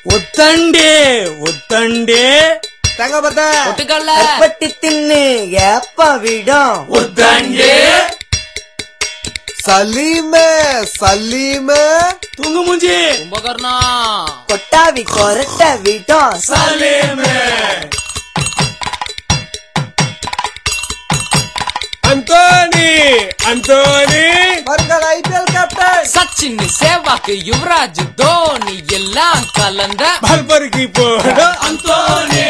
ஒத்தண்டே ஒத்தண்டே தங்கப்பட்ட ஒட்டுக்கல்ல பட்டி தின்னு எப்ப விடும் ஒத்தண்டே சலீமே சலீமே தூங்கு மூஞ்சி கும்பகர்ணா கொட்டாவி கொரட்ட விடும் சலீமே அந்தோனி அந்தோனி வருங்கால ஐபிஎல் கேப்டன் சச்சின் சேவாக்கு யுவராஜ் தோனி எல்லாம் கலந்த பல்பருக்கு போட அந்தோனி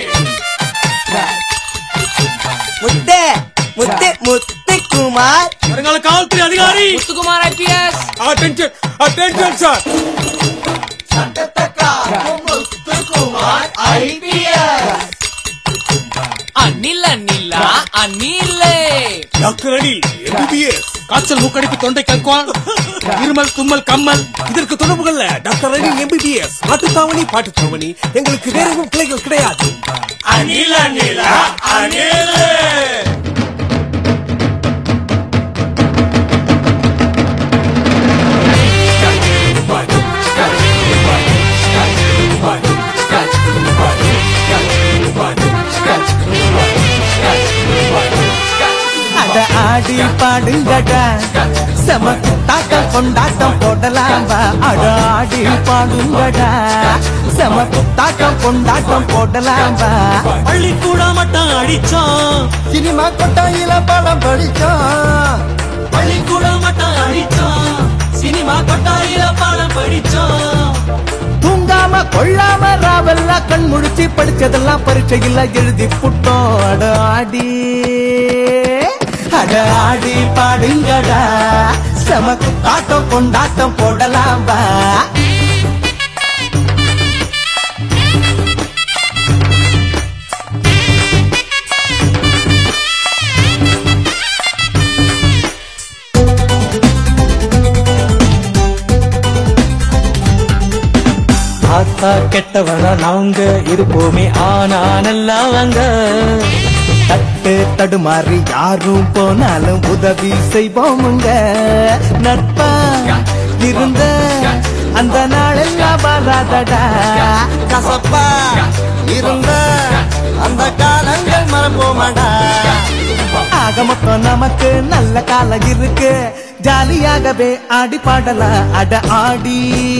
முத்து முத்து முத்துக்குமார் வருங்கால காவல்துறை அதிகாரி Muthukumar IPS attention attention sir Muthukumar IPS Anil அனிலா அனிலே டாக்டர் அனில் எம்பிபிஎஸ் காய்ச்சல் மூக்கடிப்பு தொண்டை கற்குவான் இருமல் தும்மல் கம்மல் இதற்கு தொடர்புகள்ல டாக்டர் அனில் எம்பிபிஎஸ் மாட்டுத்தாவணி பாட்டுத்தாவணி எங்களுக்கு வேற எதுவும் கிளைகள் கிடையாது. அனில் அனிலா அனிலே அட ஆடி பாடுங்கடா செம குத்தாட்டம் கொண்டாட்டம் போடலாம் வா. அட ஆடி பாடுங்கடா செம குத்தாட்டம் கொண்டாட்டம் போடலாம் வா. பள்ளிக்கூட மட்டம் அடிச்சோம் சினிமா கொட்டாயில படம் படிச்சோம் பள்ளிக்கூட மட்டம் அடிச்சோம் சினிமா கொட்டாயில பாடம் படிச்சோம் தூங்காம கொள்ளாம ராவெல்லாம் கண் முழிச்சு படிச்சதெல்லாம் பரீட்சையில் எழுதி புட்டோம். அட ஆடி அட ஆடி பாடுங்கடா செம குத்தாட்டம் கொண்டாட்டம் போடலாம் வா. ஆத்தா கெட்டவனா நாங்க இருப்போமே ஆனா நல்லவங்க தட்டு தடுமாறி யாரும் போனாலும் உதவி செய்வோமுங்க. நட்பா இருந்த அந்த நாளெல்லாம் வராதடா கசப்பா இருந்த அந்த காலங்கள் மறப்போமாடா. ஆக மொத்தம் நமக்கு நல்ல காலம் இருக்கு ஜாலியாகவே ஆடி பாடலாம். அட ஆடி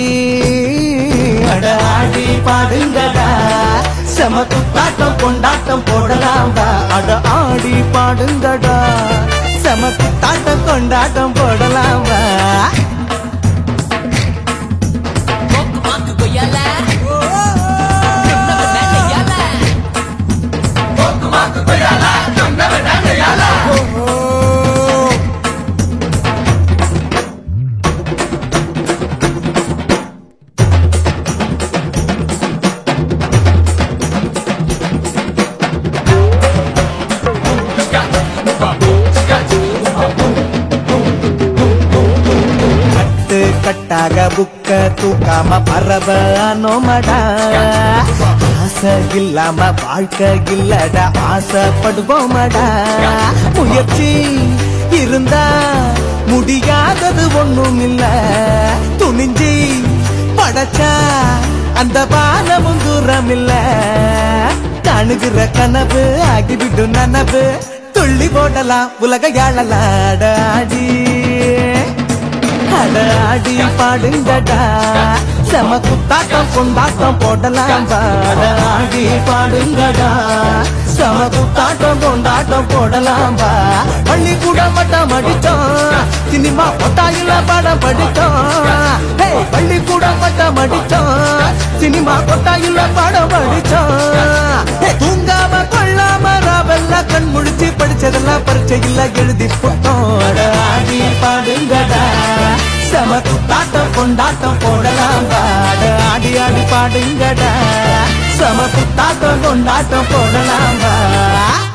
அட ஆடி பாடுங்கடா செம குத்தாட்டம் கொண்டாட்டம் போடலாம் வா. அட ஆடி பாடுங்கடா செம குத்தாட்டம் கொண்டாட்டம் போடலாம் வா. மாக்கு கொய்யால சொன்னவன் நனையால கட்டாக புக்க தூக்காம பரவ நோமடா. ஆசை இல்லாம வாழ்க்கை இல்லடா ஆசைப்படுவோமடா. முயற்சி இருந்தா முடியாதது ஒண்ணும் இல்ல துணிஞ்சி படைச்சா அந்த பானமும் தூரம் இல்ல. காணுகிற கனவு ஆகிவிடும் நனவு துள்ளி போடலாம் உலக யாழலாடாடி. அட ஆடி பாடுங்கடா செம குத்தாட்டம் கொண்டாட்டம் போடலாம் வா. அட ஆடி பாடுங்கடா செம குத்தாட்டம் கொண்டாட்டம் போடலாம் வா. பள்ளிக்கூட மட்டம் அடிச்சோம் சினிமா கொட்டாயில படம் படிச்சோம். பள்ளிக்கூட மட்டம் அடிச்சோம் சினிமா கொட்டாயில படம் படிச்சோம். தூங்காம கொள்ளாம ராவெல்லாம் கண் முழிச்சு படிச்சதெல்லாம் பரீட்சையில் எழுதி புட்டோம். அட ஆடி பாடுங்கடா செம குத்தாட்டம் கொண்டாட்டம் போடலாம் வா. அட ஆடி ஆடி பாடுங்கடா செம குத்தாட்டம் கொண்டாட்டம் போடலாம் வா.